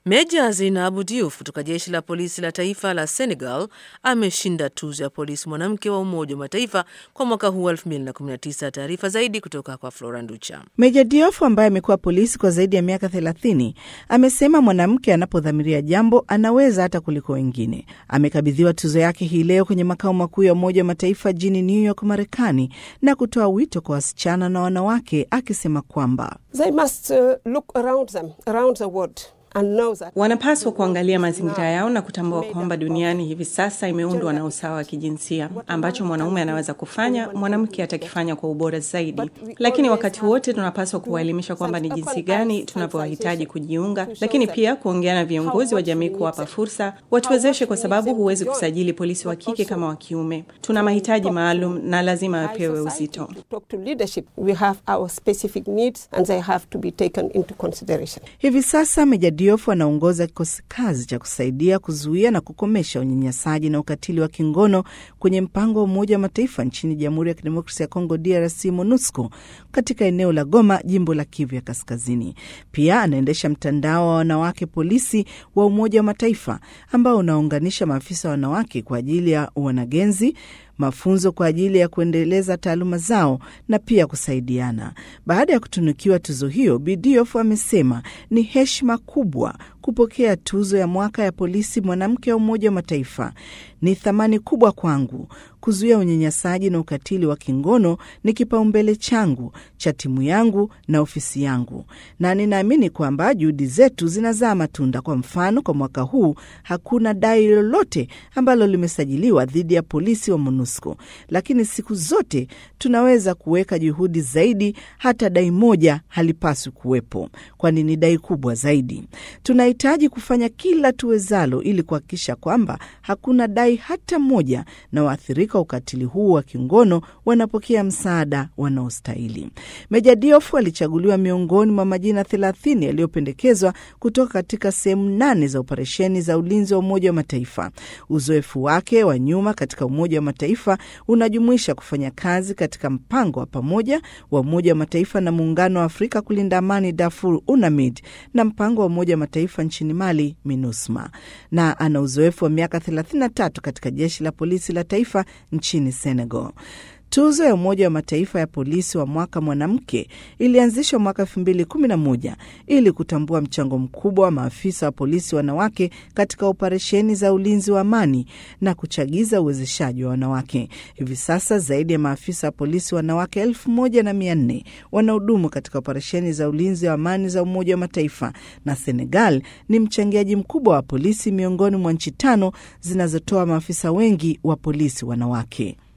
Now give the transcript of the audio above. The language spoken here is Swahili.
Meja Zainabou Diouf kutoka jeshi la polisi la taifa la Senegal ameshinda tuzo ya polisi mwanamke wa Umoja wa Mataifa kwa mwaka huu 2019. Taarifa zaidi kutoka kwa Flora Nducha. Meja Diouf ambaye amekuwa polisi kwa zaidi ya miaka 30 amesema mwanamke anapodhamiria jambo anaweza hata kuliko wengine. Amekabidhiwa tuzo yake hii leo kwenye makao makuu ya Umoja wa Mataifa jijini New York, Marekani, na kutoa wito kwa wasichana na wanawake akisema kwamba they must look around them, around the world. Wanapaswa kuangalia mazingira yao na kutambua kwamba duniani hivi sasa imeundwa na usawa wa kijinsia. Ambacho mwanaume anaweza kufanya, mwanamke atakifanya kwa ubora zaidi. Lakini wakati wote tunapaswa kuwaelimisha kwamba ni jinsi gani tunavyohitaji kujiunga, lakini pia kuongea na viongozi wa jamii kuwapa fursa, watuwezeshe, kwa sababu huwezi kusajili polisi wa kike kama wa kiume. Tuna mahitaji maalum na lazima yapewe uzito. We have our specific needs and they have to be taken into consideration. Hivi sasa Meja Diouf anaongoza kikosi kazi cha kusaidia kuzuia na kukomesha unyanyasaji na ukatili wa kingono kwenye mpango wa Umoja wa Mataifa nchini Jamhuri ya Kidemokrasia ya Kongo DRC MONUSCO katika eneo la Goma, jimbo la Kivu ya Kaskazini. Pia anaendesha mtandao wa wanawake polisi wa Umoja wa Mataifa ambao unaunganisha maafisa wanawake kwa ajili ya wanagenzi, mafunzo kwa ajili ya kuendeleza taaluma zao na pia kusaidiana. Baada ya kutunukiwa tuzo hiyo, Bi Diouf amesema ni heshima kubwa kupokea tuzo ya mwaka ya polisi mwanamke wa Umoja wa Mataifa. Ni thamani kubwa kwangu. Kuzuia unyanyasaji na ukatili wa kingono ni kipaumbele changu, cha timu yangu na ofisi yangu. Na ninaamini kwamba juhudi zetu zinazaa matunda. Kwa mfano, kwa mwaka huu hakuna dai lolote ambalo limesajiliwa dhidi ya polisi wa MONUSCO. Lakini siku zote tunaweza kuweka juhudi zaidi, hata dai moja halipaswi kuwepo, kwani ni dai kubwa zaidi. Tunahitaji kufanya kila tuwezalo ili kuhakikisha kwamba hakuna dai hata moja na waathirika ukatili huu wa kingono wanapokea msaada wanaostahili. Meja Diouf alichaguliwa miongoni mwa majina 30 yaliyopendekezwa kutoka katika sehemu 8 za operesheni za ulinzi wa Umoja wa Mataifa. Uzoefu wake wa nyuma katika Umoja wa Mataifa unajumuisha kufanya kazi katika mpango wa pamoja wa Umoja wa Mataifa na Muungano wa Afrika kulinda amani Darfur UNAMID na mpango wa Umoja wa Mataifa nchini Mali MINUSMA. Na ana uzoefu wa miaka 33 katika jeshi la polisi la taifa nchini Senegal. Tuzo ya Umoja wa Mataifa ya polisi wa mwaka mwanamke ilianzishwa mwaka 2011 ili kutambua mchango mkubwa wa maafisa wa polisi wanawake katika operesheni za ulinzi wa amani na kuchagiza uwezeshaji wa wanawake. Hivi sasa zaidi ya maafisa wa polisi wanawake 1400 wanahudumu katika operesheni za ulinzi wa amani za Umoja wa Mataifa, na Senegal ni mchangiaji mkubwa wa polisi miongoni mwa nchi 5 zinazotoa maafisa wengi wa polisi wanawake.